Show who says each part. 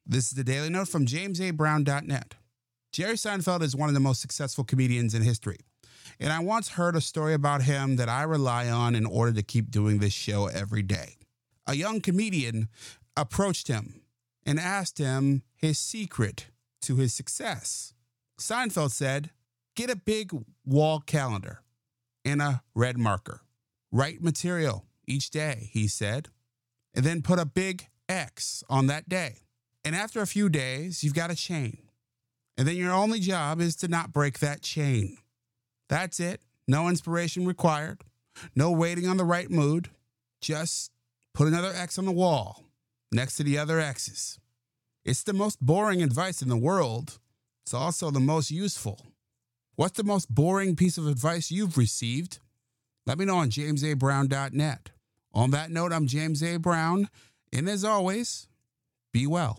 Speaker 1: This is the Daily Note from JamesABrown.net. Jerry Seinfeld is one of the most successful comedians in history, and I once heard a story about him that I rely on in order to keep doing this show every day. A young comedian approached him and asked him his secret to his success. Seinfeld said, "Get a big wall calendar and a red marker. Write material each day," he said, "and then put a big X on that day. And after a few days, you've got a chain. And then your only job is to not break that chain. That's it. No inspiration required. No waiting on the right mood. Just put another X on the wall next to the other X's." It's the most boring advice in the world. It's also the most useful. What's the most boring piece of advice you've received? Let me know on JamesABrown.net. On that note, I'm James A. Brown, and as always, be well.